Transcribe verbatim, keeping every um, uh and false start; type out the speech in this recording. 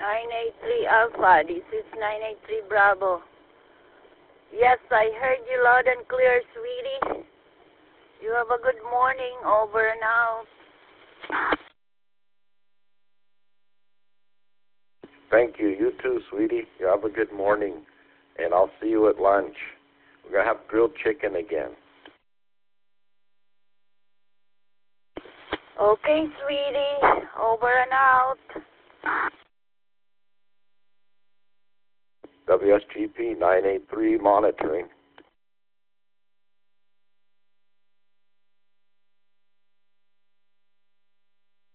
nine eight three Alpha, this is nine eight three Bravo. Yes, I heard you loud and clear, sweetie. You have a good morning. Over and out. Thank you. You too, sweetie. You have a good morning. And I'll see you at lunch. We're going to have grilled chicken again. Okay, sweetie. Over and out. W S G P nine eight three monitoring.